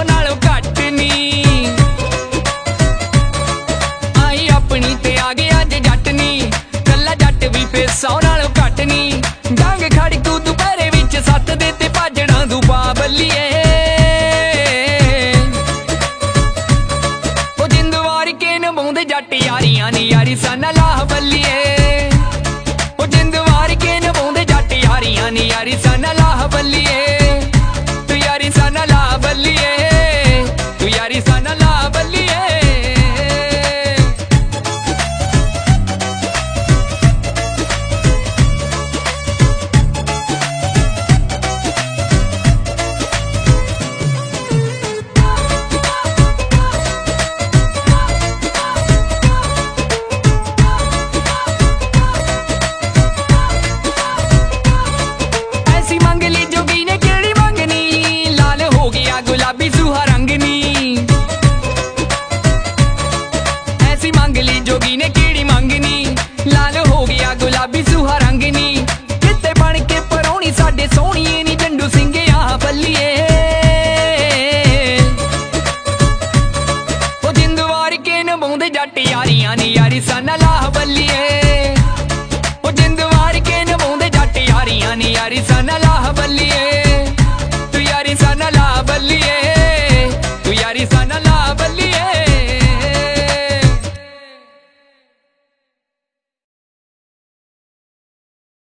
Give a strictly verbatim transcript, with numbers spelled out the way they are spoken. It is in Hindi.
नालों घट नी। आई अपनी ते आ गया अज जट नी, कल्ला जट भी फिर सौ नालों घट नी। डांग खड़कू दुपहरे विच सत्त दे ते भजना तू पा बल्लीए। ओ जिंद वार के नभाउंदे जट यारियां नी, यारी साना लाह बल्लीए। ओ जिंद वार के नभाउंदे जट यारियां नी, यारी साना लाह बल्लीए। तू यारी साना लाह बल्लीए, तू यारी साना लाह बल्लीए। गुलाबी सुहा रंगनी ऐसी मांग ली जोगी ने कीड़ी मांगनी। लाल हो गया गुलाबी सुहा रंगनी, किते बन के परौनी साडे सोहणीए नी जंडू सिंह आ बल्लीए। ओ जिंद वार के नभाउंदे जट यारियां नी, यारी साना लाह बल्लीए। ओ जिंद वार के नभाउंदे जट यारियां नी, यारी साना लाह बल्लीए। तू यारी साना लाह बल्लीए, तू यारी साना